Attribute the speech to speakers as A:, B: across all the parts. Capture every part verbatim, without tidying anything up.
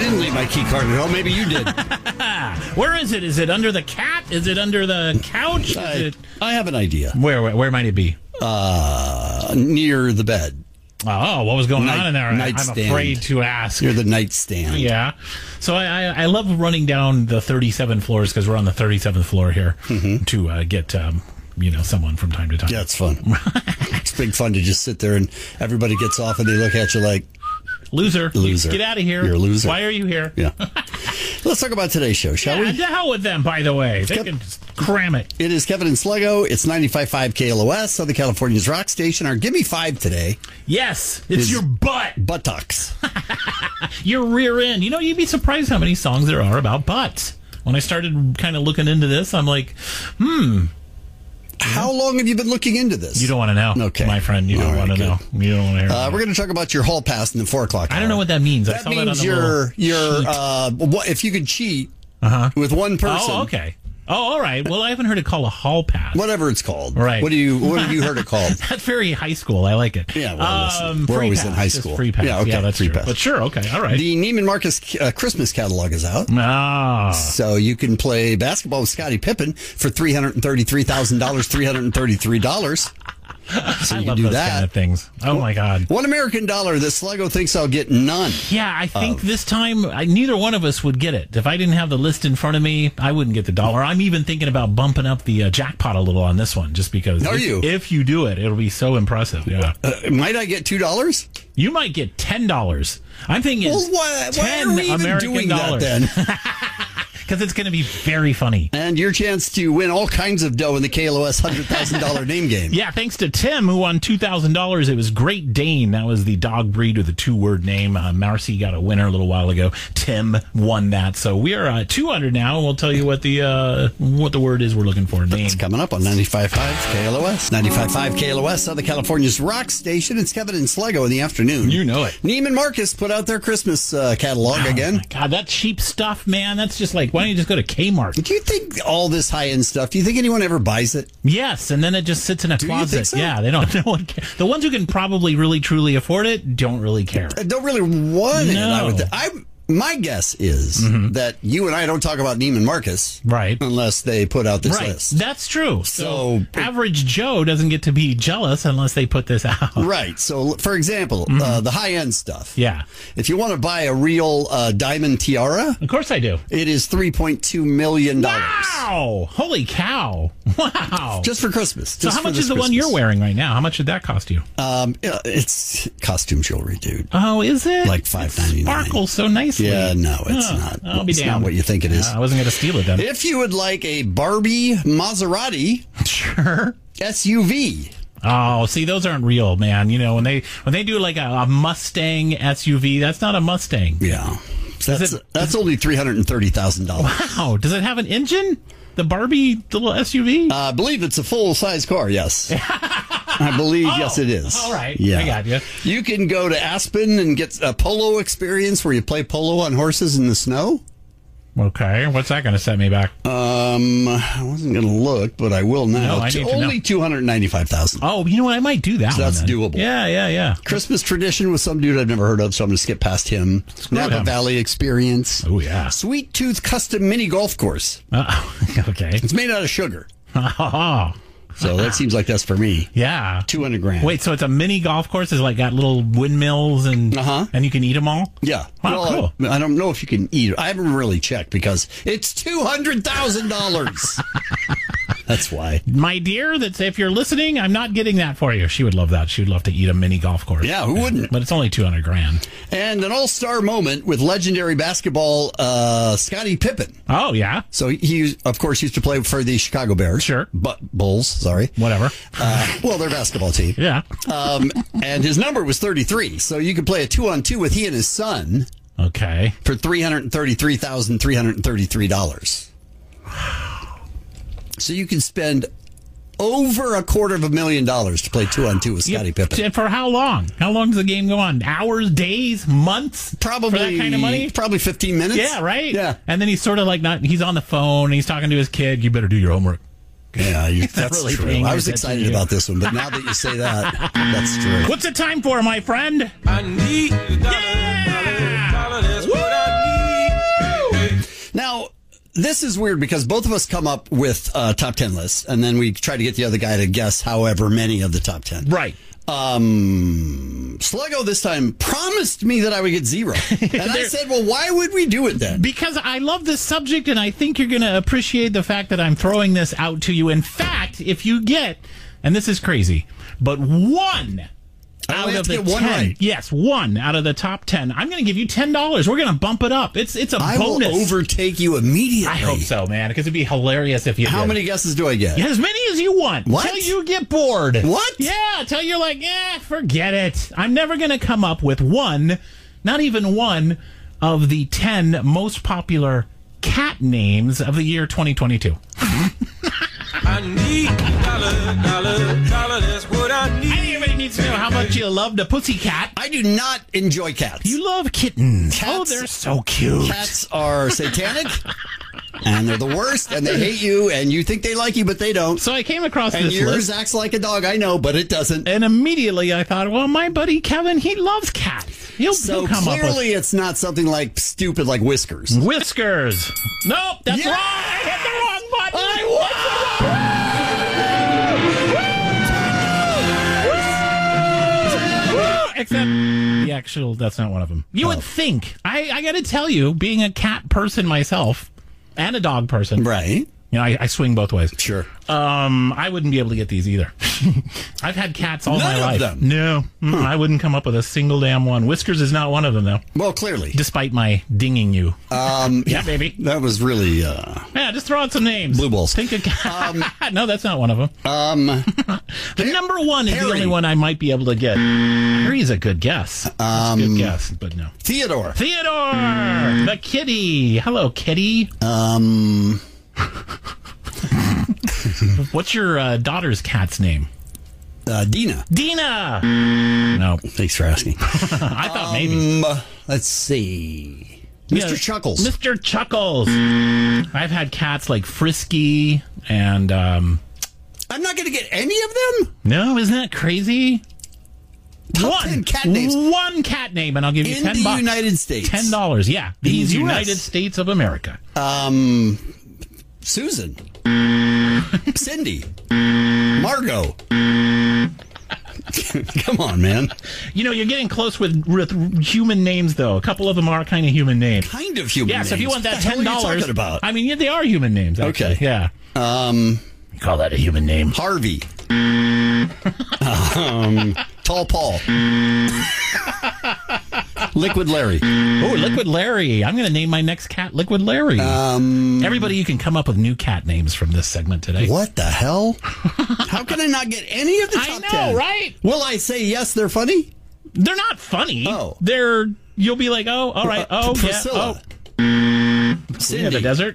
A: didn't leave my key card at home. Maybe you did.
B: Where is it? Is it under the cat? Is it under the couch? Is
A: I,
B: it...
A: I have an idea.
B: Where, where where might it be?
A: Uh, near the bed.
B: Oh, what was going
A: Night,
B: on in there? I'm
A: nightstand.
B: afraid to ask.
A: Near the nightstand.
B: Yeah. So I, I, I love running down the thirty-seven floors because we're on the thirty-seventh floor here
A: mm-hmm.
B: to uh, get, um, you know, someone from time to time.
A: Yeah, it's fun. It's big fun to just sit there and everybody gets off and they look at you like,
B: Loser.
A: Loser.
B: Get out of here.
A: You're a loser.
B: Why are you here?
A: Yeah. Let's talk about today's show, shall
B: yeah,
A: we?
B: to hell with them, by the way. They
A: Kev-
B: can just cram it.
A: It is Kevin and Slego. It's ninety-five point five K L O S, Southern California's rock station. Our Gimme Five today.
B: Yes, it's
A: is
B: your butt.
A: Buttocks.
B: Your rear end. You know, you'd be surprised how many songs there are about butts. When I started kind of looking into this, I'm like, hmm.
A: How long have you been looking into this?
B: You don't want to know,
A: okay,
B: my friend. You don't
A: right,
B: want to know. You don't want to hear.
A: Uh, we're going to talk about your hall pass in the four o'clock hour.
B: I don't know what that means. I
A: That
B: saw
A: means
B: that on the
A: you're,
B: little
A: you're
B: sheet.
A: uh, what, if you could cheat
B: uh-huh.
A: with one person.
B: Oh, okay. Oh, all right. Well, I haven't heard it called a hall pass.
A: Whatever it's called.
B: Right.
A: What do you? What have you heard it called?
B: That's very high school. I like it.
A: Yeah, well, listen,
B: um,
A: we're
B: free
A: always
B: pass,
A: in high
B: just
A: school.
B: Free pass.
A: Yeah, okay,
B: that's
A: free
B: true.
A: pass.
B: But sure, okay, all right.
A: The Neiman Marcus uh, Christmas catalog is out.
B: Ah.
A: So you can play basketball with Scottie Pippen for three hundred thirty-three thousand dollars, three hundred thirty-three dollars. So
B: I
A: you
B: love
A: can do
B: those
A: that.
B: kind of things. Oh, my God.
A: One American dollar that Sluggo thinks I'll get none.
B: Yeah, I think
A: of.
B: this time I, neither one of us would get it. If I didn't have the list in front of me, I wouldn't get the dollar. I'm even thinking about bumping up the uh, jackpot a little on this one, just because.
A: Are
B: if,
A: you?
B: If you do it, it'll be so impressive. Yeah.
A: Uh, might I get two dollars?
B: You might get ten dollars. I'm thinking
A: Well, why, why
B: ten
A: are we even
B: American
A: doing
B: dollars.
A: that then?
B: Because it's going to be very funny.
A: And your chance to win all kinds of dough in the K L O S one hundred thousand dollars name game.
B: Yeah, thanks to Tim, who won two thousand dollars. It was Great Dane. That was the dog breed with a two-word name. Uh, Marcy got a winner a little while ago. Tim won that. So we are uh, two hundred now, and we'll tell you what the uh, what the word is we're looking for. Name.
A: It's coming up on ninety-five point five K L O S. ninety-five point five K L O S, Southern California's rock station. It's Kevin and Slego in the afternoon.
B: You know it.
A: Neiman Marcus put out their Christmas uh, catalog
B: Oh,
A: again.
B: my God, that cheap stuff, man. That's just like, why don't you just go to Kmart?
A: Do you think all this high-end stuff, do you think anyone ever buys it?
B: Yes, and then it just sits in a
A: Do you
B: closet.
A: think so?
B: Yeah, they don't. No one care. The ones who can probably really truly afford it don't really care.
A: I don't really want it.
B: No.
A: I would th- I, my guess is
B: Mm-hmm.
A: that you and I don't talk about Neiman Marcus.
B: Right.
A: Unless they put out this
B: Right,
A: list.
B: that's true. So,
A: So-
B: average Joe doesn't get to be jealous unless they put this out.
A: Right. So, for example,
B: Mm-hmm.
A: uh, the high-end stuff.
B: Yeah,
A: If you want to buy a real uh, diamond tiara,
B: of course I do.
A: it is three point two million dollars.
B: Wow! Holy cow! Wow!
A: Just for Christmas.
B: so
A: Just
B: how
A: for
B: much
A: this
B: is the one
A: Christmas.
B: you're wearing right now? How much did that cost you?
A: Um, yeah, it's costume jewelry, dude.
B: Oh, is it
A: Like five ninety-nine.
B: Sparkles so nicely.
A: Yeah, no, it's
B: Oh,
A: not.
B: I'll be
A: it's
B: damned.
A: not what you think it is.
B: Uh, I wasn't going to steal it then.
A: If you would like a Barbie Maserati
B: Sure.
A: S U V,
B: Oh, see, those aren't real, man. You know, when they when they do like a, a Mustang S U V, that's not a Mustang.
A: yeah, that's
B: it-
A: that's only three hundred and thirty thousand dollars.
B: Wow, does it have an engine? The Barbie little S U V?
A: Uh, I believe it's a full size car. Yes, I believe
B: Oh,
A: yes it is.
B: all right.
A: yeah,
B: I got you.
A: You can go to Aspen and get a polo experience where you play polo on horses in the snow.
B: Okay, what's that going to set me back?
A: Um, I wasn't going to look, but I will now.
B: No, I need to
A: only
B: know.
A: two hundred ninety-five thousand.
B: Oh, you know what? I might do that
A: So
B: one
A: that's
B: then.
A: doable.
B: Yeah, yeah, yeah.
A: Christmas tradition with some dude I've never heard of, so I'm going to skip past him. Napa
B: him.
A: Valley experience.
B: Oh, yeah.
A: Sweet Tooth custom mini golf course.
B: Uh, okay.
A: It's made out of sugar,
B: Oh,
A: so that seems like that's for me.
B: yeah.
A: Two hundred grand.
B: Wait, so it's a mini golf course? It's like got little windmills and
A: Uh-huh.
B: and you can eat them all?
A: Yeah.
B: Wow,
A: Well,
B: cool.
A: I, I don't know if you can eat it. I haven't really checked because it's two hundred thousand dollars. That's why.
B: My dear, that's if you're listening, I'm not getting that for you. She would love that. She would love to eat a mini golf course.
A: Yeah, who wouldn't?
B: But it's only two hundred grand.
A: And an all-star moment with legendary basketball uh, Scottie Pippen.
B: Oh, yeah.
A: So he, of course, used to play for the Chicago Bears.
B: Sure.
A: But Bulls, sorry.
B: Whatever.
A: Uh, well, their basketball team.
B: Yeah.
A: Um, and his number was thirty-three. So you could play a two-on-two with he and his son
B: Okay.
A: for three hundred thirty-three thousand three hundred thirty-three dollars. So you can spend over a quarter of a million dollars to play two-on-two with Scottie
B: Yep.
A: Pippen.
B: For how long? How long does the game go on? Hours, days, months?
A: Probably
B: For that kind of money?
A: Probably fifteen minutes.
B: Yeah, right?
A: Yeah.
B: And then he's sort of like not, he's on the phone and he's talking to his kid. You better do your homework.
A: Yeah, you,
B: not
A: that's
B: really
A: true.
B: paying
A: I was
B: attention
A: excited
B: to you.
A: about this one, but now that you say that, that's true.
B: What's it time for, my friend?
C: I need a dollar,
B: Yeah!
C: dollar, dollar, that's what I need.
A: this is weird because both of us come up with uh, top ten lists, and then we try to get the other guy to guess however many of the top ten.
B: Right.
A: Um, Sluggo this time promised me that I would get zero. And I said, well, why would we do it then?
B: Because I love this subject, and I think you're going to appreciate the fact that I'm throwing this out to you. In fact, if you get, and this is crazy, but one
A: I
B: out
A: have
B: of
A: to
B: the
A: get one
B: ten,
A: right.
B: yes, one out of the top ten, I'm going to give you ten dollars. We're going to bump it up. It's it's a
A: I
B: bonus.
A: will overtake you immediately.
B: I hope so, man, because it'd be hilarious if you
A: How
B: did.
A: many guesses do I get?
B: Yeah, as many as you want.
A: What?
B: Till you get bored.
A: What?
B: Yeah, till you're like, eh, forget it. I'm never going to come up with one, not even one, of the ten most popular cat names of the year twenty twenty-two.
C: I need dollar, dollar, dollar, that's what I need.
B: I think everybody needs to know how much you love the pussycat.
A: I do not enjoy cats.
B: You love kittens.
A: Cats-
B: Oh, they're so cute.
A: Cats are satanic, and they're the worst, and they hate you, and you think they like you, but they don't.
B: So I came across
A: And
B: this
A: yours
B: list,
A: acts like a dog, I know, but it doesn't.
B: and immediately I thought, well, my buddy Kevin, he loves cats. He'll,
A: So
B: he'll come up with
A: clearly it's not something like stupid like Whiskers.
B: Whiskers. Nope, that's
A: Yeah!
B: wrong. I hit the wrong button.
A: I
B: Except the actual, that's not one of them. You would think. I, I got to tell you, being a cat person myself and a dog person,
A: Right.
B: you know, I, I swing both ways.
A: Sure.
B: Um, I wouldn't be able to get these either. I've had cats all
A: None
B: my
A: of
B: life.
A: them?
B: No, mm, I wouldn't come up with a single damn one. Whiskers is not one of them, though.
A: Well, clearly.
B: Despite my dinging you.
A: Um,
B: Yeah, baby.
A: That was really, uh,
B: Yeah, just throw out some names.
A: Blue balls.
B: Think of cat. No, that's not one of them.
A: um,
B: The number one is
A: Harry.
B: the only one I might be able to get. Harry's a good guess. That's a good guess, but no.
A: Theodore.
B: Theodore, the kitty. Hello, kitty.
A: Um,
B: What's your uh, daughter's cat's name?
A: uh, Dina.
B: Dina. No,
A: Thanks for asking.
B: I thought maybe.
A: Um, let's see. Mister
B: Yeah,
A: Chuckles.
B: Mister Chuckles. I've had cats like Frisky and um,
A: I'm not going to get any of them?
B: no, isn't that crazy?
A: Top
B: one
A: ten cat names.
B: One cat name, and I'll give you
A: In
B: ten
A: the
B: bucks.
A: United States.
B: Ten dollars. Yeah, these
A: U S.
B: United States of America.
A: Um, Susan. Cindy. Margot. Come on, man.
B: You know, you're getting close with, with human names, though. A couple of them are kind of human names.
A: Kind of human
B: Yeah, so if you
A: names.
B: want that
A: What the hell
B: ten
A: are you
B: dollars,
A: talking about?
B: I mean, yeah, they are human names. Actually.
A: Okay.
B: Yeah.
A: Um,
B: You call that a human name?
A: Harvey. um, Tall Paul. Liquid Larry.
B: Oh, Liquid Larry. I'm going to name my next cat Liquid Larry.
A: Um,
B: Everybody, you can come up with new cat names from this segment today.
A: what the hell? How can I not get any of the
B: I
A: top
B: know,
A: ten?
B: right?
A: Will I say yes, they're funny?
B: They're not funny.
A: Oh.
B: They're, you'll be like, oh, all right.
A: Uh,
B: Oh,
A: Priscilla.
B: yeah. Oh,
A: Cindy.
B: yeah, the desert.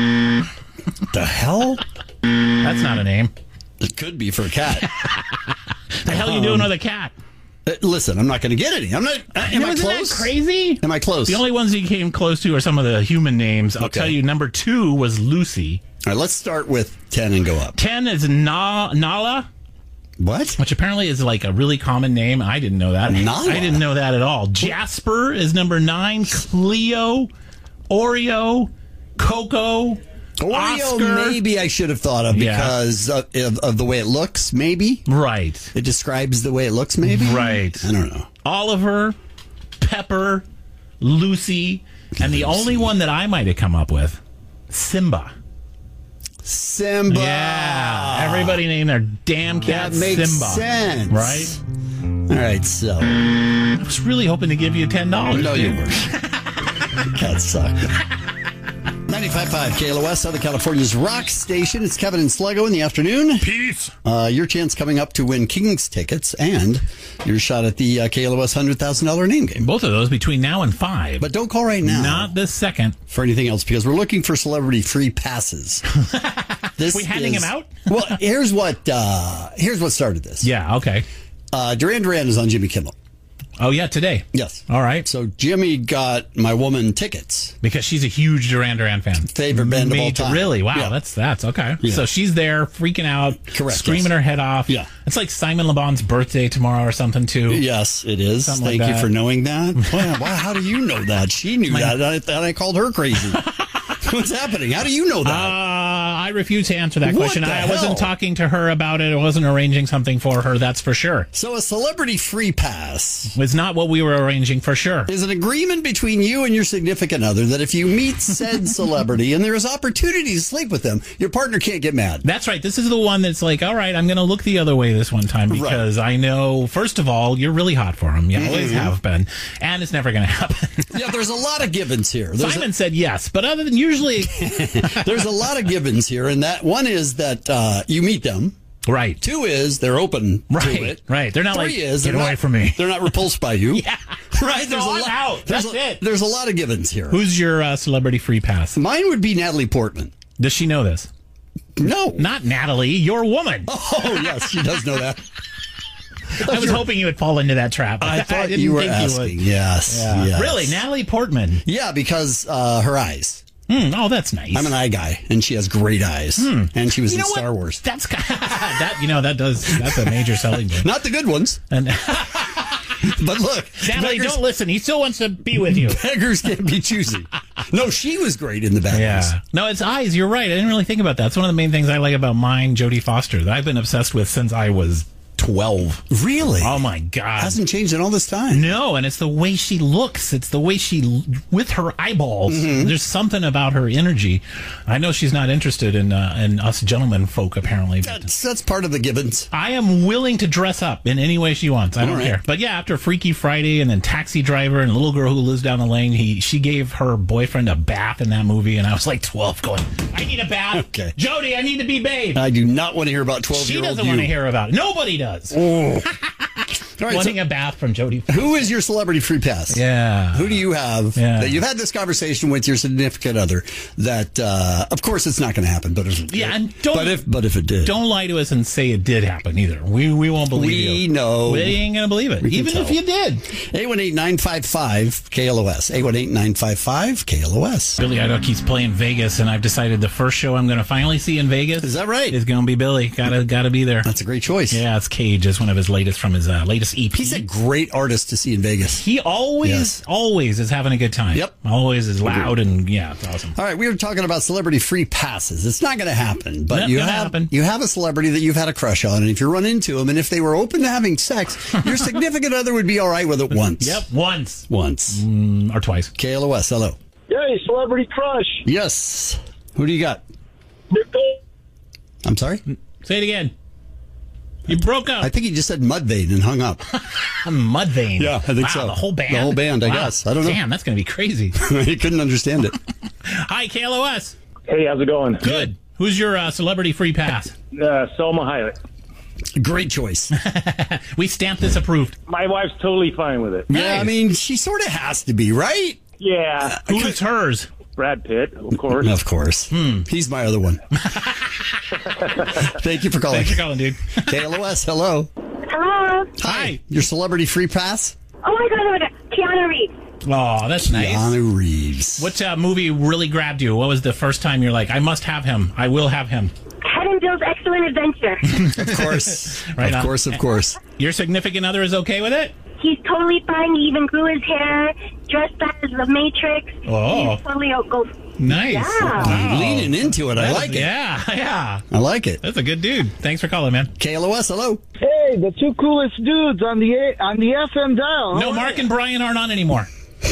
A: The hell?
B: That's not a name.
A: It could be for a cat.
B: The hell you doing with a cat?
A: Uh, listen, I'm not going to get any. I'm not. Uh, am
B: No,
A: I
B: isn't
A: close?
B: that crazy?
A: Am I close?
B: The only ones you came close to are some of the human names. I'll
A: Okay.
B: tell you, number two was Lucy.
A: All right, let's start with ten and go up.
B: Ten is Na- Nala,
A: What?
B: which apparently is like a really common name. I didn't know that.
A: Nala?
B: I didn't know that at all. Jasper is number nine. Cleo, Oreo, Coco,
A: Oreo,
B: Oscar.
A: maybe I should have thought of
B: Yeah.
A: because of, of, of the way it looks, maybe.
B: Right.
A: It describes the way it looks, maybe?
B: Right.
A: I don't know.
B: Oliver, Pepper, Lucy, and the only one that I might have come up with, Simba.
A: Simba.
B: Yeah. Everybody named their damn cat
A: That makes
B: Simba.
A: sense.
B: Right?
A: All right, so.
B: I was really hoping to give you ten dollars.
A: No, you weren't. Cats suck. ninety-five point five K L O S, Southern California's rock station. It's Kevin and Sluggo in the afternoon.
B: Peace.
A: Uh, your chance coming up to win Kings tickets and your shot at the uh, K L O S one hundred thousand dollars name game.
B: Both of those between now and five.
A: But don't call right now
B: Not this second.
A: for anything else because we're looking for celebrity free passes. This
B: We handing
A: is-
B: them out?
A: Well, here's what uh, here's what started this.
B: Yeah, okay.
A: Uh, Duran Duran is on Jimmy Kimmel.
B: Oh, yeah, today.
A: Yes.
B: All right.
A: So Jimmy got my woman tickets.
B: Because she's a huge Duran Duran fan.
A: Favorite band of all
B: Made-
A: time.
B: Really? Wow,
A: Yeah.
B: that's that's okay.
A: Yeah.
B: So she's there freaking out,
A: Correct,
B: screaming
A: yes.
B: her head off.
A: Yeah.
B: It's like Simon LeBon's birthday tomorrow or something, too.
A: Yes, it is.
B: Something
A: Thank
B: like
A: you
B: that.
A: for knowing that. Wow, wow, how do you know that? She knew that. I, and I called her crazy. What's happening? How do you know
B: Uh,
A: that?
B: I refuse to answer that
A: What
B: question.
A: the
B: I
A: hell?
B: wasn't talking to her about it. I wasn't arranging something for her, that's for sure.
A: So a celebrity free pass
B: It's not what we were arranging for sure.
A: is an agreement between you and your significant other that if you meet said celebrity and there is opportunity to sleep with them, your partner can't get mad.
B: That's right. This is the one that's like, all right, I'm going to look the other way this one time because I know, first of all, you're really hot for him. You always have been. And it's never going to happen.
A: Yeah, there's a lot of givens here. There's
B: Simon said yes, but other than usually.
A: a, there's a lot of givens here, and that one is that uh, you meet them.
B: Right.
A: Two is they're open
B: Right,
A: to it.
B: right. They're not
A: Three
B: like,
A: is
B: "Get
A: they're
B: away
A: not,
B: from me."
A: They're not repulsed by you.
B: Yeah.
A: Right. There's
B: So
A: a
B: I'm
A: lot.
B: out.
A: There's
B: That's
A: a,
B: it.
A: There's a lot of givens here.
B: Who's your uh, celebrity free pass?
A: Mine would be Natalie Portman.
B: Does she know this?
A: No.
B: Not Natalie, your woman.
A: Oh, yes, she does know that.
B: I was hoping you would fall into that trap.
A: I thought
B: didn't
A: you were
B: think
A: asking.
B: you would.
A: Yes,
B: Yeah.
A: yes.
B: Really, Natalie Portman.
A: Yeah, because uh, her eyes.
B: Hmm, oh, that's nice.
A: I'm an eye guy, and she has great eyes. And she was
B: You
A: in
B: know what?
A: Star Wars.
B: That's that. You know that does. That's a major selling point.
A: Not the good ones,
B: And
A: but look,
B: Natalie,
A: beggars,
B: don't listen. He still wants to be with you.
A: beggars can't be choosy. No, she was great in the bad ones.
B: Yeah. No, it's eyes. You're right. I didn't really think about that. It's one of the main things I like about mine, Jodie Foster, that I've been obsessed with since I was twelve.
A: Really?
B: Oh my God.
A: Hasn't changed in all this time.
B: No, and it's the way she looks. It's the way she, with her eyeballs.
A: Mm-hmm.
B: There's something about her energy. I know she's not interested in uh, in us gentlemen folk, apparently. But
A: That's, that's part of the givens.
B: I am willing to dress up in any way she wants. I don't
A: All right.
B: care. But yeah, after Freaky Friday and then Taxi Driver and Little Girl Who Lives Down the Lane, he she gave her boyfriend a bath in that movie, and I was like twelve, going, I need a bath.
A: Okay.
B: Jodie, I need to be bathed.
A: I do not want to hear about
B: She
A: twelve-year-old
B: doesn't
A: you.
B: want to hear about it. Nobody does.
A: All right,
B: Wanting
A: so
B: a bath from Jodie.
A: who is your celebrity free pass?
B: Yeah.
A: Who do you have
B: Yeah.
A: that you've had this conversation with your significant other that, uh, of course, it's not going to happen, but if it
B: Yeah,
A: did,
B: and don't-
A: but if but if it did,
B: Don't lie to us and say it did happen either. We we won't believe
A: We
B: you.
A: know.
B: We ain't gonna believe it.
A: We can
B: Even if
A: tell.
B: you did.
A: eight one eight, nine five five, K L O S. eight one eight, nine five five, K L O S.
B: Billy Idol keeps playing Vegas, and I've decided the first show I'm gonna finally see in Vegas
A: Is that right?
B: is gonna be Billy. Gotta gotta be there.
A: That's a great choice.
B: Yeah, it's Cage. It's one of his latest from his uh, latest E P.
A: He's a great artist to see in Vegas.
B: He always,
A: Yes.
B: always is having a good time.
A: Yep.
B: Always is loud and yeah, it's awesome.
A: All right, we were talking about celebrity free passes. It's not going to happen, but
B: Not
A: you
B: gonna
A: have
B: happen.
A: you have a celebrity that you've had a crush on, and if you run into them, and if they were open to having sex, your significant other would be all right with it once.
B: Yep, once
A: Once.
B: Mm, or twice.
A: K L O S. Hello.
D: Hey, celebrity crush.
A: Yes. Who do you got?
D: Nicole.
A: I'm sorry.
B: Say it again. You broke up.
A: I think he just said Mudvayne and hung up.
B: Mudvayne.
A: Yeah, I think
B: wow,
A: so.
B: The whole band.
A: The whole band, I
B: Wow.
A: guess. I don't know.
B: Damn, that's gonna be crazy.
A: He couldn't understand it.
B: Hi, K L O S.
D: Hey, how's it going?
B: Good. Who's your uh, celebrity free pass?
D: Uh, Selma Hayek.
A: Great choice.
B: We stamped this approved.
D: My wife's totally fine with it.
A: Yeah, I
B: Nice.
A: mean, she sort of has to be, right?
D: Yeah.
B: Who's hers?
D: Brad Pitt, of course.
A: Of course. He's my other one. Thank you for calling.
B: Thanks for calling, dude.
A: K L O S, hello.
E: Hello.
B: Hi.
A: Your celebrity free pass?
E: Oh my God, oh my God. Keanu Reeves.
B: Oh, that's nice.
A: Keanu Reeves.
B: What uh, movie really grabbed you? What was the first time you're like, I must have him. I will have him.
E: Head and Bill's Excellent Adventure.
A: Of course.
B: Right
A: of
B: on.
A: course, of course.
B: Your significant other is okay with it?
E: He's totally fine. He even grew his hair, dressed as the Matrix.
B: Oh.
E: He's totally out go.
B: Nice.
E: Yeah.
B: Wow.
A: Leaning into it. I
B: That
A: like
B: is-
A: it.
B: Yeah, yeah.
A: I like it.
B: That's a good dude. Thanks for calling, man.
A: K L O S, hello.
D: Hey, the two coolest dudes on the A- on the F M dial.
B: No, Mark and Brian aren't on anymore.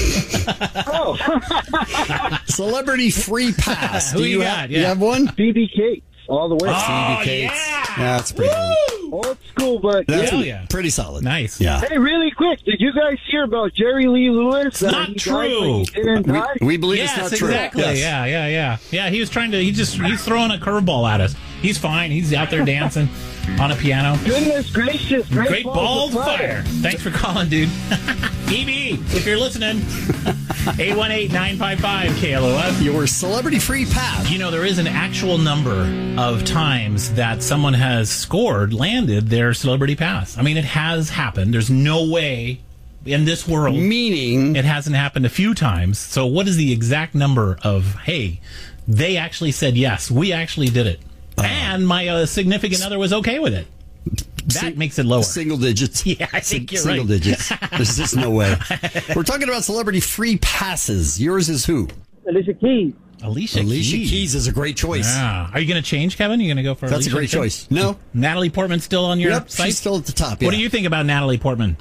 D: Oh,
A: Celebrity free pass.
B: Who
A: Do
B: you
A: you
B: got?
A: have,
B: Yeah.
A: you have one?
D: B B K all the way.
B: Oh,
A: Phoebe Cates.
B: yeah.
A: Yeah, that's pretty good.
D: Old school, but
A: That's
B: Hell yeah.
A: pretty solid.
B: Nice.
A: Yeah.
D: Hey, really quick, did you guys hear about Jerry Lee Lewis?
B: It's not
D: he died
B: true.
D: when he didn't
A: We,
D: die?
A: we believe
B: Yes,
A: it's not true.
B: exactly.
A: Yes.
B: Yeah, yeah, yeah. Yeah, he was trying to, he just, he's throwing a curveball at us. He's fine. He's out there dancing on a piano.
D: Goodness gracious! Great,
B: Great balls of fire.
D: fire.
B: Thanks for calling, dude. E B, if you're listening, eight one eight, nine five five, K L O S.
A: Your celebrity free pass.
B: You know, there is an actual number of times that someone has scored, landed their celebrity pass. I mean, it has happened. There's no way in this world
A: Meaning,
B: it hasn't happened a few times. So what is the exact number of, hey, they actually said yes, we actually did it. And my uh, significant other was okay with it. That
A: Sing-
B: makes it lower.
A: single digits.
B: Yeah, I think you're
A: Single
B: right.
A: digits. There's just no way. We're talking about celebrity free passes. Yours is who?
D: Alicia Keys.
B: Alicia,
A: Alicia
B: Keys.
A: Keys is a great choice.
B: Yeah. Are you going to change, Kevin? Are you going to go for
A: That's
B: Alicia
A: a great
B: Keys?
A: choice. No.
B: Natalie Portman still on your
A: Yep,
B: site?
A: she's still at the top.
B: What
A: yeah.
B: do you think about Natalie Portman?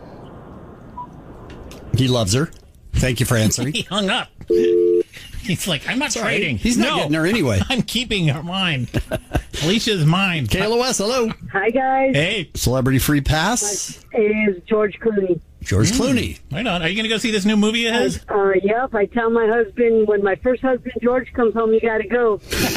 A: He loves her. Thank you for answering.
B: He hung up. He's like, I'm not
A: Sorry,
B: trading.
A: he's not
B: no,
A: getting her anyway.
B: I'm keeping her mine. Alicia's mine.
A: K L O S, hello.
E: Hi, guys.
B: Hey,
A: Celebrity free pass.
E: Is George Clooney.
A: George Clooney.
B: right on. Are you going to go see this new movie of his?
E: Uh, yep, I tell my husband, when my first husband, George, comes home, you got to go.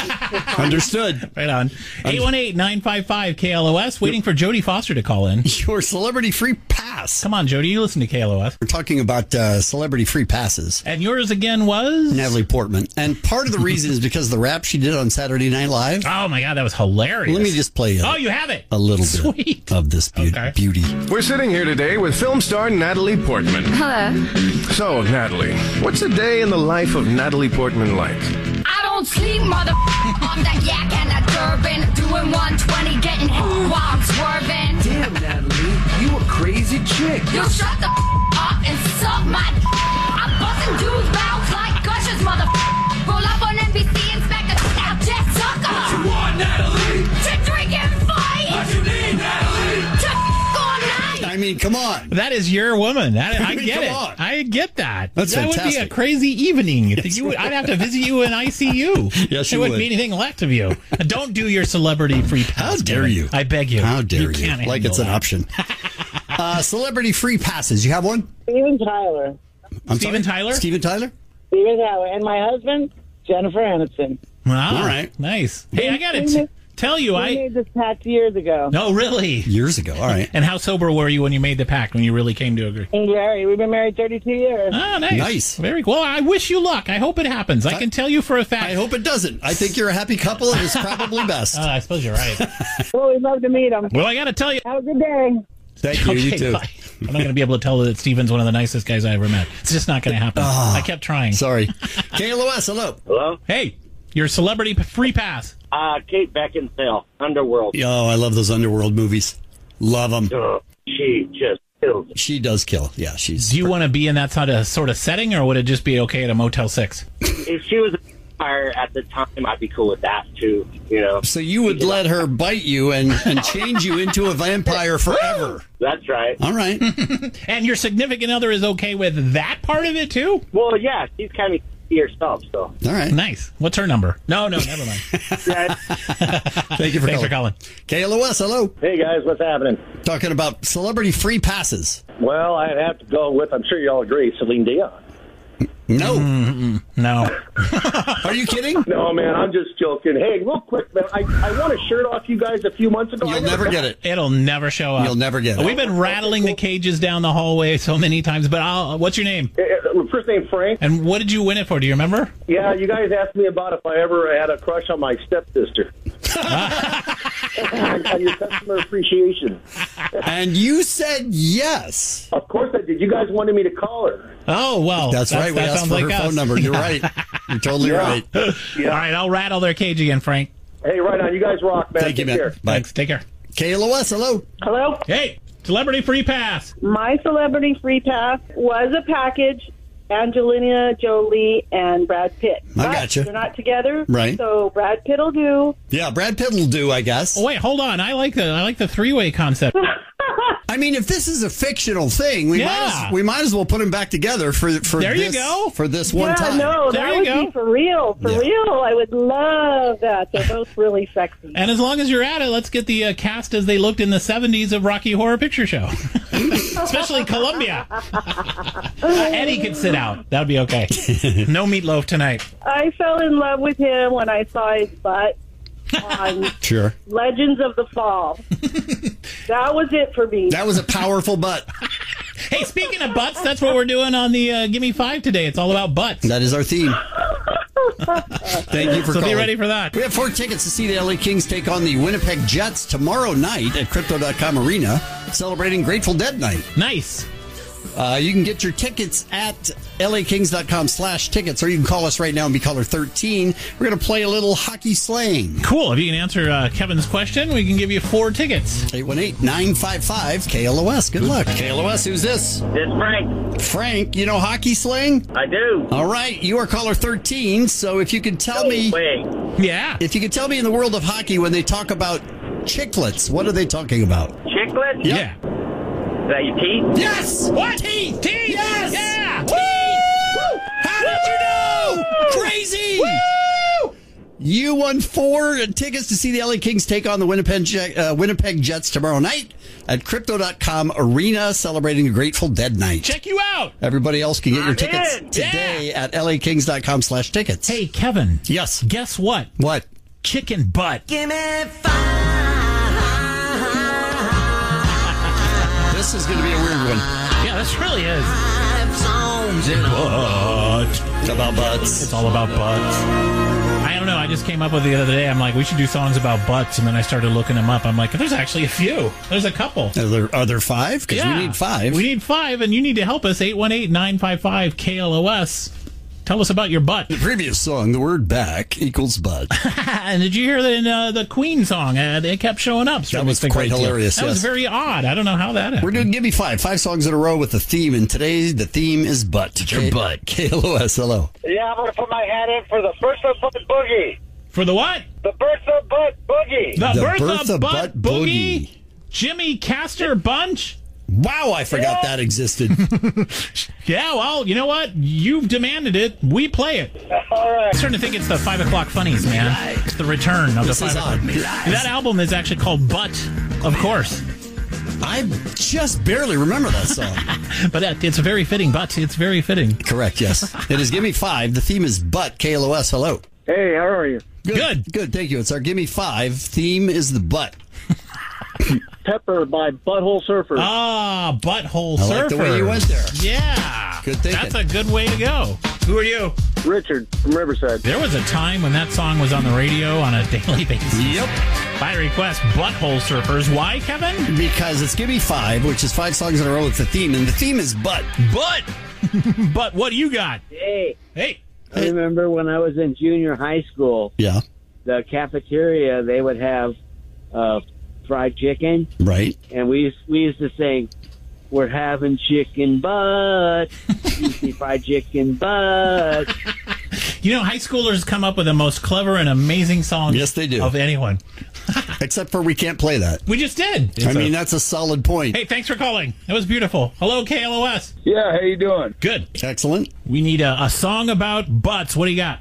A: Understood.
B: Right on. eight one eight, nine five five, K L O S. Waiting for Jodie Foster to call in.
A: Your celebrity free pass.
B: Come on, Jodie. You listen to K L O S.
A: We're talking about uh, celebrity free passes.
B: And yours again was?
A: Natalie Portman. And part of the reason is because of the rap she did on Saturday Night Live.
B: Oh, my God. That was hilarious.
A: Let me just play a,
B: Oh, you have it.
A: a little
B: Sweet.
A: bit of this be-
B: Okay.
A: beauty.
F: We're sitting here today with film star Natalie Portman.
G: Hello.
F: So, Natalie, what's a day in the life of Natalie Portman like?
G: I don't sleep, mother on that yak and that Durban. Doing one twenty, getting hit while I'm swerving.
C: Damn, Natalie, you a crazy chick.
G: You shut the up and suck my I'm busting dudes' mouths like gushers, mother. Roll up on N B C, inspect the out jet sucker.
C: want, Natalie?
G: To drink and fight.
C: you need, Natalie?
G: To all night.
A: I mean, come on.
B: That is your woman. That, I get
A: Come
B: it.
A: on.
B: I get that.
A: That's
B: that would be a
A: fantastic.
B: crazy evening. You would- I'd have to visit you in I C U.
A: Yes,
B: there
A: you
B: wouldn't
A: would.
B: be anything left of you. Don't do your celebrity free pass.
A: How dare
B: Kevin.
A: you?
B: I beg you.
A: How dare you?
B: can't
A: Like
B: handle
A: it's an
B: that.
A: option. uh, celebrity free passes. You have one?
D: Steven Tyler.
A: I'm
B: Steven Tyler?
A: Steven Tyler?
D: Steven Tyler. And my husband, Jennifer Aniston.
B: Wow.
A: All right.
B: Nice. Hey, I got to
D: We
B: t-
D: made-
B: tell you,
D: We
B: I.
D: made this pact years ago.
B: No, really.
A: Years ago. All right.
B: And how sober were you when you made the pact, when you really came to agree?
D: And Larry, we've been married thirty-two years.
B: Ah, nice.
A: Nice.
B: Very cool. I wish you luck. I hope it happens. I can tell you for a fact.
A: I hope it doesn't. I think you're a happy couple and it's probably best.
B: Uh, I suppose you're right.
D: Well, we'd love to meet him.
B: Well, I got to tell you.
D: Have a good day.
A: Thank you. You
B: Okay,
A: too.
B: bye. I'm not going to be able to tell that Steven's one of the nicest guys I ever met. It's just not going to happen. I kept trying.
A: Sorry. K L O S, hello.
H: Hello?
B: Hey, your celebrity p- free pass.
H: Uh, Kate Beckinsale, Underworld.
A: Oh, I love those Underworld movies. Love them.
H: Uh, she just kills it.
A: She does kill. Yeah, she's.
B: Do you want to be in that sort of, sort of setting, or would it just be okay at a Motel six?
H: If she was a vampire at the time, I'd be cool with that, too, you know?
A: So you would let her bite you and, and change you into a vampire forever.
H: That's right.
A: All right.
B: And your significant other is okay with that part of it, too?
H: Well, yeah, she's kind of herself, so.
A: All right.
B: Nice. What's her number? No, no, never mind.
H: Yeah.
A: Thank you for
B: Thanks for
A: calling.
B: calling.
A: K L O S, hello.
H: Hey, guys, what's happening?
A: Talking about celebrity free passes.
H: Well, I'd have to go with, I'm sure you all agree, Celine Dion.
A: No.
B: No.
A: Are you kidding?
H: No, man, I'm just joking. Hey, real quick, man, I, I won a shirt off you guys a few months ago. I
A: You'll never
H: got
A: get it.
B: It'll never show up.
A: You'll never get it.
B: We've been rattling the cages down the hallway so many times, but I'll, what's your name?
H: Uh, First name Frank.
B: And what did you win it for? Do you remember?
H: Yeah, you guys asked me about if I ever had a crush on my stepsister. on, on your customer appreciation.
A: And you said yes.
H: Of course I did. You guys wanted me to call her.
B: Oh, well.
A: That's, right. We
B: That
A: asked
B: sounds
A: for
B: like
A: her
B: us.
A: phone number. You're right. You're totally
H: Yeah.
A: right.
B: All right, I'll rattle their cage again, Frank.
H: Hey, right on. You guys rock, man.
A: Thank you,
H: Take
A: man.
H: care.
A: Bye.
B: Thanks. Take care.
A: K L O S, hello.
D: Hello?
B: Hey, celebrity free pass.
D: My celebrity free pass was a package. Angelina Jolie and Brad Pitt.
A: I
D: But
A: gotcha.
D: They're not together.
A: Right.
D: So Brad Pitt will do.
A: Yeah, Brad Pitt will do, I guess.
B: Oh, wait, hold on. I like the I like the three way concept.
A: I mean, if this is a fictional thing, we,
B: Yeah.
A: might, as, we might as well put them back together for for
B: There you
A: this,
B: go.
A: for this one
D: yeah,
A: time.
D: no,
B: There
D: that
B: you
D: would
B: go.
D: be for real. For
A: Yeah.
D: real. I would love that. They're both really sexy.
B: And as long as you're at it, let's get the uh, cast as they looked in the seventies of Rocky Horror Picture Show. Especially Columbia. Uh, Eddie could sit out. That would be okay. No meatloaf tonight.
D: I fell in love with him when I saw his butt on
A: Sure.
D: Legends of the Fall. That was it for me.
A: That was a powerful butt.
B: Hey, speaking of butts, that's what we're doing on the uh, Gimme Five today. It's all about butts.
A: That is our theme. Thank you for
B: So
A: calling.
B: be ready for that.
A: We have four tickets to see the L A Kings take on the Winnipeg Jets tomorrow night at Crypto dot com Arena, celebrating Grateful Dead Night.
B: Nice.
A: Uh, you can get your tickets at L A Kings dot com slash tickets, or you can call us right now and be caller thirteen. We're going to play a little hockey slang.
B: Cool. If you can answer uh, Kevin's question, we can give you four tickets.
A: eight one eight, nine five five, K L O S. Good luck. K L O S, who's this?
H: It's Frank.
A: Frank, you know hockey slang?
H: I do.
A: All right, you are caller thirteen, so if you could tell me...
H: Wait.
B: Yeah.
A: If you could tell me in the world of hockey, when they talk about chiclets, what are they talking about?
H: Chiclet?
B: Yeah.
H: Is that your teeth?
A: Yes!
B: What? Teeth! Teeth!
A: Yes!
B: Yeah!
A: Woo!
B: Teeth!
A: How did you know? Crazy!
B: Woo!
A: You won four tickets to see the L A Kings take on the Winnipeg, Jet, uh, Winnipeg Jets tomorrow night at Crypto dot com Arena, celebrating a Grateful Dead night.
B: Check you out.
A: Everybody else can get your
H: I'm
A: tickets
H: in.
A: today at L A Kings dot com slash tickets.
B: Hey, Kevin.
A: Yes.
B: Guess what?
A: What?
B: Chicken butt.
I: Give me five.
A: This is going to be a weird one.
B: Yeah, this really is.
I: Five songs in a
B: Butt.
A: It's about butts.
B: It's all about butts. I don't know. I just came up with it the other day. I'm like, we should do songs about butts. And then I started looking them up. I'm like, there's actually a few. There's a couple.
A: Are there, are there five? Because
B: Yeah.
A: we need five.
B: We need five, and you need to help us. eight one eight, nine five five, K L O S. Tell us about your butt.
A: The previous song, the word back equals butt.
B: And did you hear that in uh, the Queen song? Uh, they kept showing up.
A: That was
B: It's a
A: quite
B: great deal.
A: hilarious,
B: That
A: yes.
B: was very odd. I don't know how that happened.
A: We're doing Give Me Five. Five songs in a row with a theme, and today the theme is butt.
B: your
A: K-
B: butt.
A: K L O S, hello.
H: Yeah, I'm going to put my hat in for the Bertha Butt Boogie.
B: For the what?
H: The Bertha Butt Boogie.
B: The,
A: The
B: Bertha,
A: Bertha
B: Butt,
A: Butt
B: Boogie?
A: Boogie.
B: Jimmy Castor Bunch?
A: Wow, I forgot that existed.
B: Yeah, well, you know what? You've demanded it. We play it.
H: All right.
B: I'm starting to think it's the five o'clock funnies, man. It's the return of
A: This
B: the
A: is
B: five o'clock.
A: odd.
B: That album is actually called Butt, of course.
A: I just barely remember that song.
B: But uh, it's a very fitting butt. It's very fitting.
A: Correct, yes. It is Give Me Five. The theme is butt. K L O S, hello.
H: Hey, how are you?
B: Good.
A: Good, thank you. It's our Give Me Five. Theme is the butt.
H: Pepper by Butthole Surfers.
B: Ah, Butthole
A: I
B: Surfer.
A: like the way you went there.
B: Yeah.
A: Good thinking.
B: That's a good way to go. Who are you?
H: Richard from Riverside.
B: There was a time when that song was on the radio on a daily basis.
A: Yep.
B: By request, Butthole Surfers. Why, Kevin?
A: Because it's Give Me Five, which is five songs in a row with the theme, and the theme is butt.
B: But. But what do you got?
J: Hey,
B: Hey.
J: I remember when I was in junior high school,
A: Yeah,
J: the cafeteria, they would have uh, fried chicken,
A: right.
J: and we used, we used to sing, "We're having chicken butt, juicy fried chicken butt."
B: You know, high schoolers come up with the most clever and amazing songs
A: Yes, they do.
B: of anyone.
A: Except for we can't play that.
B: We just did.
A: I
B: It's
A: mean,
B: a-
A: that's a solid point.
B: hey, thanks for calling. That was beautiful. Hello, K L O S.
H: Yeah, how you doing?
B: Good.
A: Excellent.
B: We need a, a song about butts. What do you got?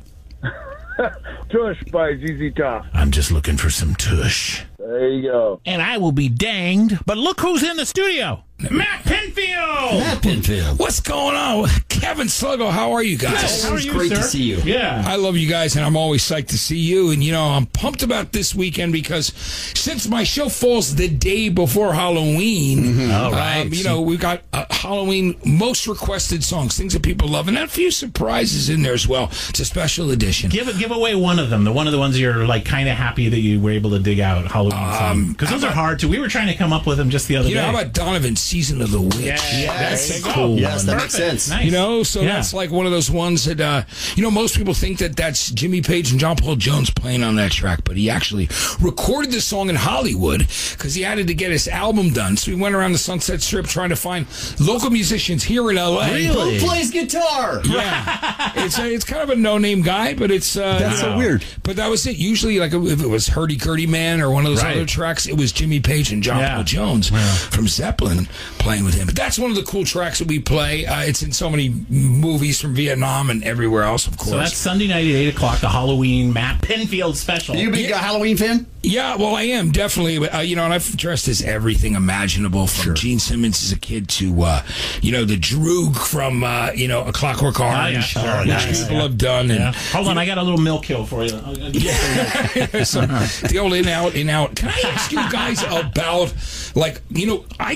H: Tush by Z Z Top.
B: I'm just looking for some tush.
H: There you go.
B: And I will be danged. But look who's in the studio. Matt Pinfield.
A: Matt Pinfield.
K: What's going on? Kevin Sluggo, how are you guys?
B: How are you,
A: great
B: sir?
A: to see you.
B: Yeah.
K: I love you guys, and I'm always psyched to see you. And, you know, I'm pumped about this weekend because since my show falls the day before Halloween,
B: All right.
K: um, you know, we've got uh, Halloween most requested songs, things that people love, and a few surprises in there as well. It's a special edition.
B: Give give away one of them. The one of the ones you're like kind of happy that you were able to dig out Halloween song because those are hard too. We were trying to come up with them just the other
K: You
B: day.
K: know, how about Donovan's Season of the Witch?
B: Yeah,
A: Yes.
B: that's a
A: Cool.
B: good
A: Yes,
B: one.
A: that makes
B: Perfect.
A: sense.
B: Nice.
K: You know, so
B: Yeah.
K: that's like one of those ones that, uh, you know, most people think that that's Jimmy Page and John Paul Jones playing on that track, but he actually recorded this song in Hollywood because he had to get his album done. So he went around the Sunset Strip trying to find local musicians here in L A.
B: Really?
A: Who plays guitar?
K: Yeah, it's a, it's kind of a no-name guy, but it's uh,
A: That's so weird.
K: But that was it. Usually, like if it was Hurdy Gurdy Man or one of those
B: Right.
K: other tracks, it was Jimmy Page and John
B: Yeah.
K: Paul Jones
B: Yeah.
K: from Zeppelin playing with him. But that's one of the cool tracks that we play. Uh, it's in so many movies from Vietnam and everywhere else, of course.
B: So that's Sunday night at eight o'clock, the Halloween Matt Pinfield special.
A: You a big uh, Halloween fan?
K: Yeah, well, I am definitely. Uh, you know, and I've dressed as everything imaginable, from Gene Simmons as a kid to, uh, you know, the Droog from, uh, you know, A Clockwork Orange,
B: yeah, sure.
K: which
B: Oh, nice.
K: people
B: Yeah.
K: have done. And
B: Yeah. Hold on, I got a little milk hill for you. I'll- I'll get you.
K: so, the old in out in out. Can I ask you guys about, like, you know, I grew up on the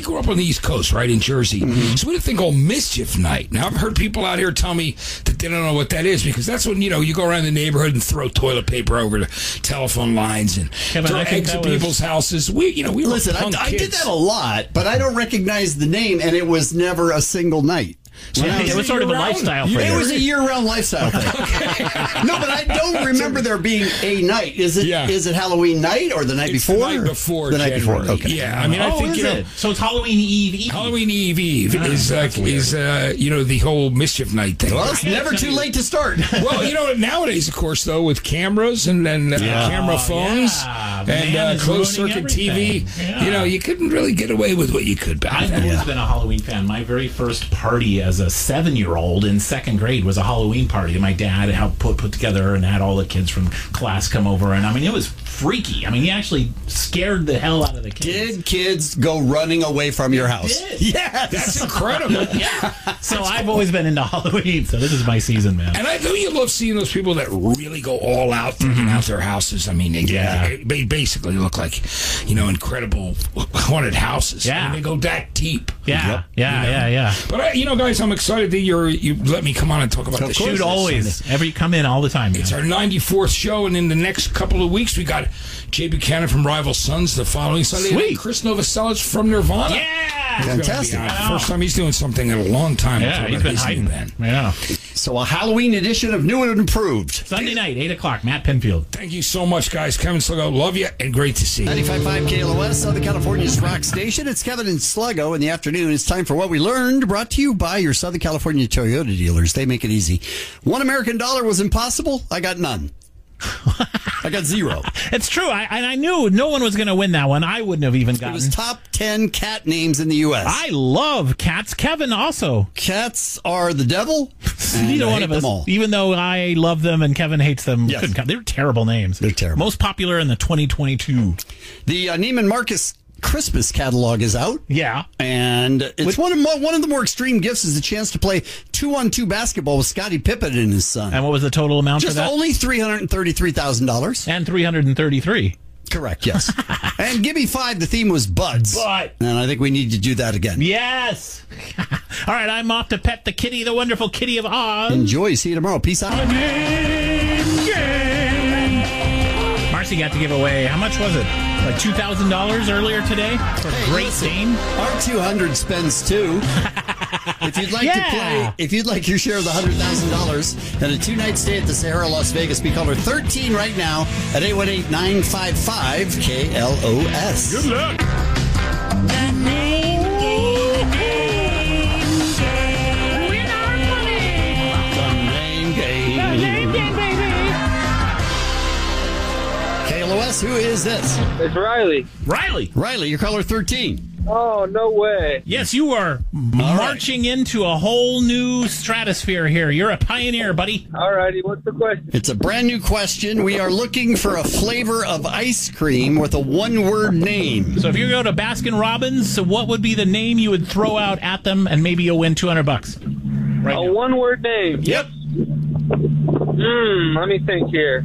K: East Coast, right, in Jersey.
A: Mm-hmm.
K: So we had a thing called Mischief Night. Now, I've heard people out here tell me that they don't know what that is because that's when, you know, you go around the neighborhood and throw toilet paper over the telephone lines and
B: Kevin,
K: throw
B: I think
K: eggs
B: that
K: at
B: was-
K: people's houses. We, you know, we were
A: Listen, I,
K: punk
A: I did
K: kids.
A: that a lot, but I don't recognize the name, and it was never a single night. When I
B: It was sort of a
K: year-round?
B: lifestyle for
A: It
B: you.
A: was a year-round lifestyle thing. No, but I don't remember there being a night. Is it?
K: Yeah.
A: Is it Halloween night or the night
K: It's
A: before?
K: the night before.
A: The night before.
K: generally.
A: Okay.
K: Yeah, I mean, I
B: oh,
K: think
B: is
K: you know.
B: it? So it's Halloween Eve Eve.
K: Halloween Eve Eve
B: Ah,
K: is uh,
B: that's weird.
K: is uh, you know the whole Mischief Night thing.
A: Well, it's never too late to start.
K: Well, you know, nowadays, of course, though, with cameras and, and uh,
A: Yeah.
K: camera
B: Oh,
K: phones
B: yeah.
K: and
B: Man
K: uh,
B: is
K: closed
B: ruining
K: circuit T V,
B: everything. Yeah.
K: you know, you couldn't really get away with what you could back
B: I've
K: then.
B: always been a Halloween fan. My very first party as a seven-year-old in second grade was a Halloween party. My dad helped put put together and had all the kids from class come over, and I mean, it was freaky. I mean, he actually scared the hell out of the kids.
A: Did kids go running away from your house?
B: did.
A: Yes.
K: That's incredible.
B: Yeah. So I've always been into Halloween. So this is my season, man.
K: And I know you love seeing those people that really go all out, thinking out their houses. I mean, they,
B: Yeah.
K: they basically look like, you know, incredible haunted houses.
B: Yeah.
K: I mean, they go that deep.
B: Yeah,
A: Yep.
B: yeah,
K: You know?
B: yeah, yeah.
K: But, I, you know, guys, I'm excited that you're, you let me come on and talk about the show.
B: Shoot
K: this
B: always.
K: Sunday.
B: Every come in all the time.
K: It's
B: man.
K: our ninety-fourth show, and in the next couple of weeks, we got Jay Buchanan from Rival Sons the following Sunday. And then
B: Sweet.
K: Chris Novoselic from Nirvana.
B: Yeah.
K: He's gonna be
A: Fantastic.
K: on. First time he's doing something in a long time.
B: Yeah,
K: Talk
B: he's
K: about
B: been
K: his new
B: hiding.
K: band.
B: Yeah.
A: So a Halloween edition of New and Improved.
B: Sunday night, eight o'clock. Matt Penfield.
K: Thank you so much, guys. Kevin Sluggo, love you, and great to see you.
A: ninety-five point five K L O S, Southern California's rock station. It's Kevin and Sluggo in the afternoon. It's time for What We Learned, brought to you by your Southern California Toyota dealers. They make it easy. One American dollar was impossible. I got none. I got zero.
B: It's true. I, and I knew no one was going to win that one. I wouldn't have even
A: It
B: gotten.
A: was top ten cat names in the U S.
B: I love cats. Kevin also.
A: Cats are the devil. And
B: Neither
A: I
B: one
A: hate
B: of us.
A: them all.
B: Even though I love them and Kevin hates them.
A: Yes.
B: couldn't count. They're terrible names.
A: They're terrible.
B: Most popular in the twenty twenty-two.
A: The uh, Neiman Marcus Christmas catalog is out.
B: Yeah.
A: And it's one of mo- one of the more extreme gifts is the chance to play two-on-two basketball with Scottie Pippen and his son.
B: And what was the total amount
A: Just
B: for that?
A: only three hundred thirty-three thousand dollars.
B: And three hundred thirty-three.
A: Correct, yes. And Give Me Five, the theme was buds.
B: But.
A: And I think we need to do that again.
B: Yes. All right, I'm off to pet the kitty, the wonderful kitty of Oz.
A: Enjoy. See you tomorrow. Peace out.
B: Marcy got to give away, how much was it? Like two thousand dollars earlier today for
A: Hey,
B: Great
A: listen,
B: Dane?
A: Our two hundred spends two. If you'd like
B: Yeah.
A: to play, if you'd like your share of the one hundred thousand dollars and a two-night stay at the Sahara Las Vegas, be caller thirteen right now at eight one eight, nine five five, K L O S.
B: Good luck.
G: The name game. Win our money.
A: The name game.
G: The name game, baby.
A: K L O S, who is this?
J: It's Riley.
B: Riley.
A: Riley, you're caller thirteen.
J: Oh, no way.
B: Yes, you are marching into a whole new stratosphere here. You're a pioneer, buddy.
J: All righty, what's the question?
A: It's a brand new question. We are looking for a flavor of ice cream with a one-word name.
B: So if you go to Baskin Robbins, so what would be the name you would throw out at them, and maybe you'll win two hundred bucks? Right
J: A
B: now.
J: one-word name.
B: Yep.
J: Hmm, let me think here.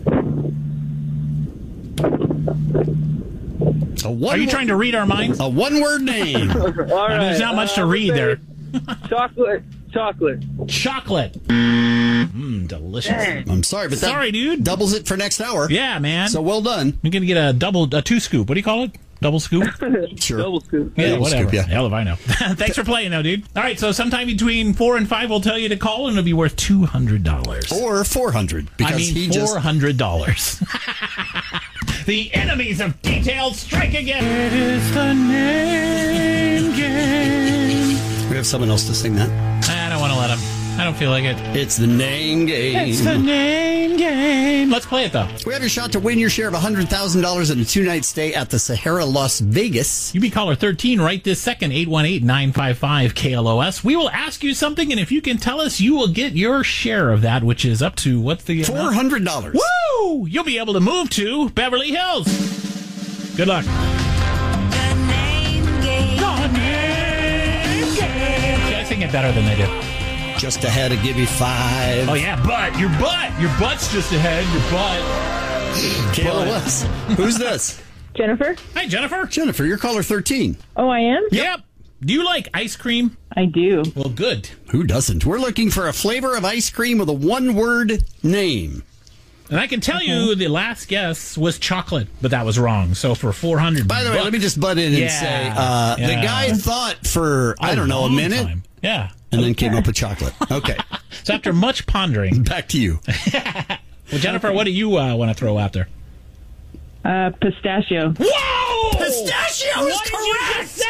A: A one
B: Are you trying to read our minds?
A: A one-word name.
J: All right.
B: There's not much to
J: uh,
B: read
J: let's
B: there.
J: say Chocolate. Chocolate.
B: Chocolate. Mmm, delicious.
A: I'm sorry, but that
B: Sorry, dude.
A: doubles it for next hour.
B: Yeah, man.
A: So well done.
B: You're going to get a double, a two scoop. What do you call it? Double scoop?
A: Sure.
J: Double scoop.
B: Yeah,
A: Double
B: whatever.
A: scoop, yeah.
B: Hell if I know. Thanks for playing, though, dude. All right, so sometime between four and five, we'll tell you to call, and it'll be worth two hundred dollars.
A: Or four hundred because
B: I mean,
A: he just
B: four hundred dollars. The enemies of detail strike again. It is the name game.
A: we have someone else to sing that.
B: I don't want to let him. I don't feel like it.
A: It's the name game.
B: It's the name game. Let's play it, though.
A: We have your shot to win your share of one hundred thousand dollars and a two-night stay at the Sahara Las Vegas.
B: You be caller thirteen right this second, eight one eight, nine five five, K L O S. We will ask you something, and if you can tell us, you will get your share of that, which is up to, what's the amount?
A: four hundred dollars.
B: Woo! You'll be able to move to Beverly Hills. Good luck.
G: The name game.
B: The name game. See, I sing it better than they do.
A: Just ahead of Give Me Five.
B: Oh, yeah, butt. Your butt. Your butt's just ahead. Your butt.
A: K L O S. Who's this?
D: Jennifer?
B: Hi, Jennifer.
A: Jennifer, you're caller thirteen.
D: Oh, I am?
B: Yep. Do you like ice cream?
L: I do.
B: Well, good.
A: Who doesn't? We're looking for a flavor of ice cream with a one-word name.
B: And I can tell you the last guess was chocolate, but that was wrong. So for four hundred
A: By the way,
B: bucks,
A: let me just butt in and
B: yeah,
A: say, uh,
B: yeah.
A: the guy thought for, I don't know, a
B: long
A: minute.
B: time. Yeah.
A: And then came up with chocolate. Okay.
B: So after much pondering.
A: Back to you.
B: Well, Jennifer, what do you uh, want to throw out there?
L: Uh, pistachio.
B: Whoa!
A: Pistachio is correct!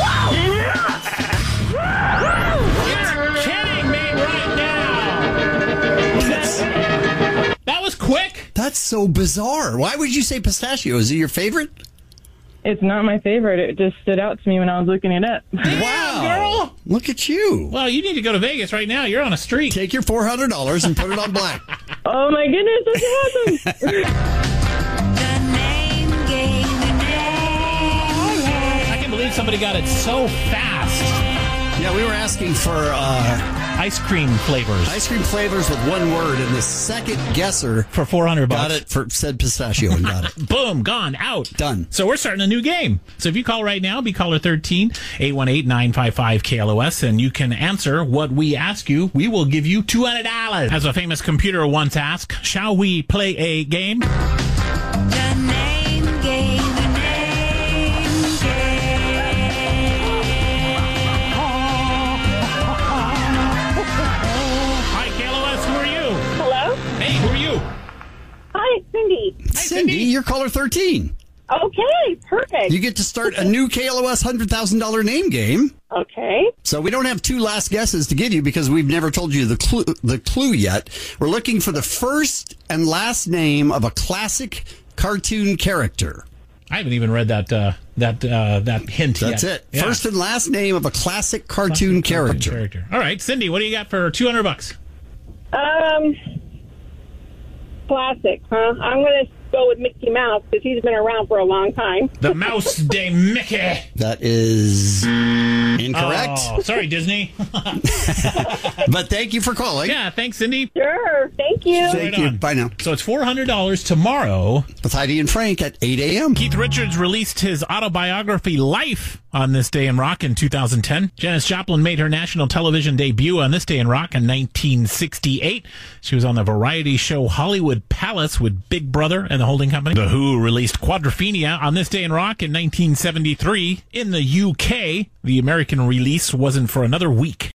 B: You're kidding me right now! That was quick!
A: That's so bizarre. Why would you say pistachio? Is it your favorite?
L: It's not my favorite. It just stood out to me when I was looking it up.
A: Wow.
B: Girl!
A: Look at you.
B: Well, you need to go to Vegas right now. You're on a streak.
A: Take your four hundred dollars and put it on black.
L: Oh, my goodness. That's awesome.
B: I can't believe somebody got it so fast.
A: Yeah, we were asking for uh,
B: ice cream flavors.
A: Ice cream flavors with one word, and the second guesser
B: for four hundred bucks.
A: Got it for said pistachio and got it.
B: Boom, gone, out.
A: Done.
B: So we're starting a new game. So if you call right now, be caller thirteen, eight one eight, nine five five, K L O S, and you can answer what we ask you. We will give you two hundred dollars. As a famous computer once asked, shall we play a game?
G: The name game, the name
B: Hi, K L O S, who are you?
D: Hello?
B: Hey, who are you?
D: Hi, Cindy.
B: Hi,
A: Cindy, you're caller thirteen.
D: Okay, perfect.
A: You get to start a new K L O S one hundred thousand dollars name game.
D: Okay.
A: So we don't have two last guesses to give you because we've never told you the clue, the clue yet. We're looking for the first and last name of a classic cartoon character.
B: I haven't even read that uh, that uh, that hint
A: That's
B: yet.
A: it.
B: Yeah.
A: First and last name of a classic cartoon
B: Classic
A: character.
B: character. All right, Cindy, what do you got for two hundred bucks?
D: Um, classic, huh? I'm going to go with Mickey Mouse because he's been around for a long time.
B: The Mouse de Mickey.
A: That is incorrect.
B: Oh, sorry, Disney.
A: But thank you for calling.
B: Yeah, thanks, Cindy.
D: Sure. Thank you.
A: Thank
B: Right
A: you.
B: on.
A: Bye now.
B: So it's four hundred dollars tomorrow.
A: With Heidi and Frank at eight a.m.
B: Keith Richards released his autobiography, Life, on This Day in Rock in two thousand ten. Janis Joplin made her national television debut on This Day in Rock in nineteen sixty-eight. She was on the variety show Hollywood Palace with Big Brother and the holding company. The Who released Quadrophenia on This Day in Rock in nineteen seventy-three. In the U K, the American release wasn't for another week.